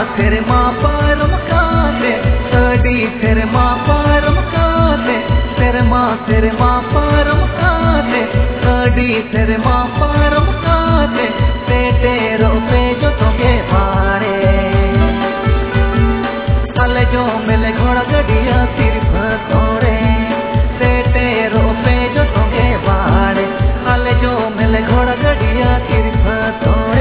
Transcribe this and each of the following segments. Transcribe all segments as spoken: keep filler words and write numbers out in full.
तेरे माँ परम काते सड़ी तेरे माँ परम काते तेरे माँ तेरे माँ परम काते सड़ी तेरे माँ परम काते पेटे रोपे जो तोगे मारे अले जो मिले घोड़ा गड़िया सिर्फ तोड़े पेटे रोपे जो तोगे मारे अले जो मिले घोड़ा गड़िया सिर्फ तोड़े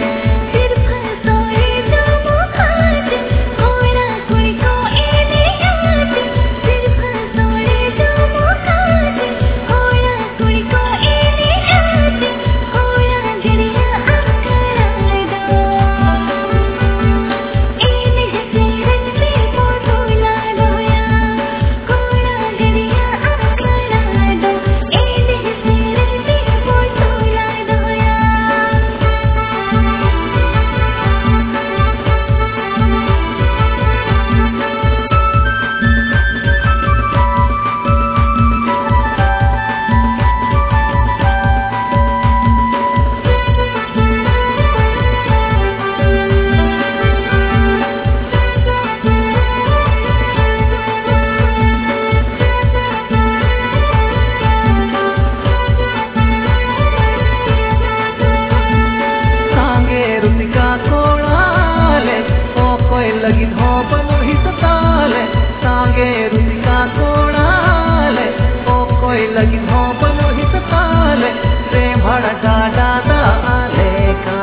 लगी धोपन ही सताले सांगे रुचिका कोणाले ओ कोई लगी धोपन ही सताले रे भड़ डाडा दाले का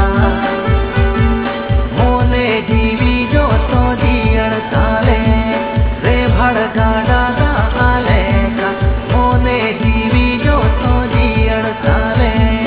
मोने जीवी जो तो जीअण ताले रे भड़ डाडा दाले का मोने जीवी जो तो जीअण ताले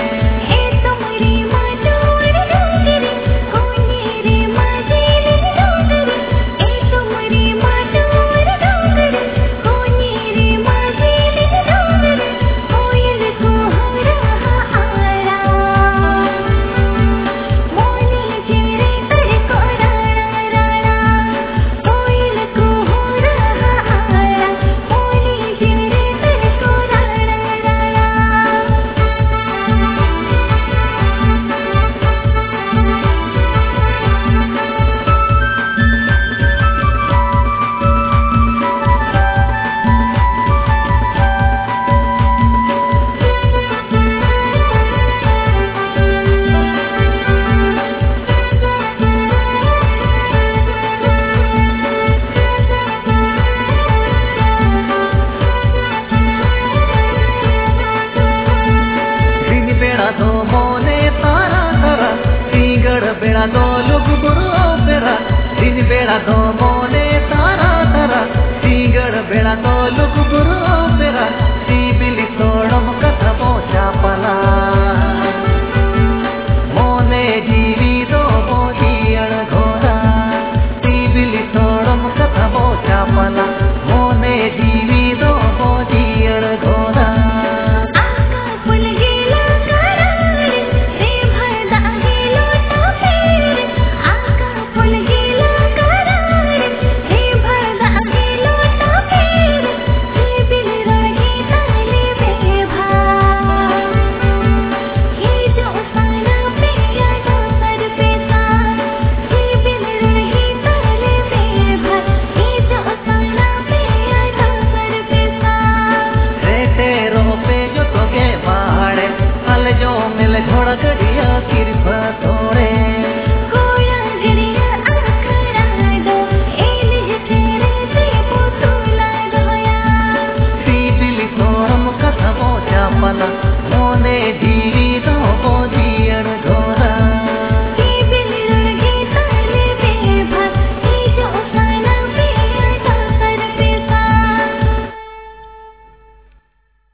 दो मोने तारा तारा तीगड़ बेड़ा दो लुग बुरो बेड़ा दिन बेड़ा दो मोने तारा तारा तीगड़ बेड़ा दो लुग बुरो बेड़ा ती बिली तोड़म कथा मोचा पला मोने जीवी दो मोजियण घोड़ा ती बिली तोड़म कथा मोचा पला मोने जीवी दो मोजियण घोड़ा जो मिले घोड़ा गड़िया सिर्फ तोड़े कोया गड़िया आखड़ा दो एलिज तेरे से पुतला दोया सी बिली तोड़म कथा मोचा पला मोने जी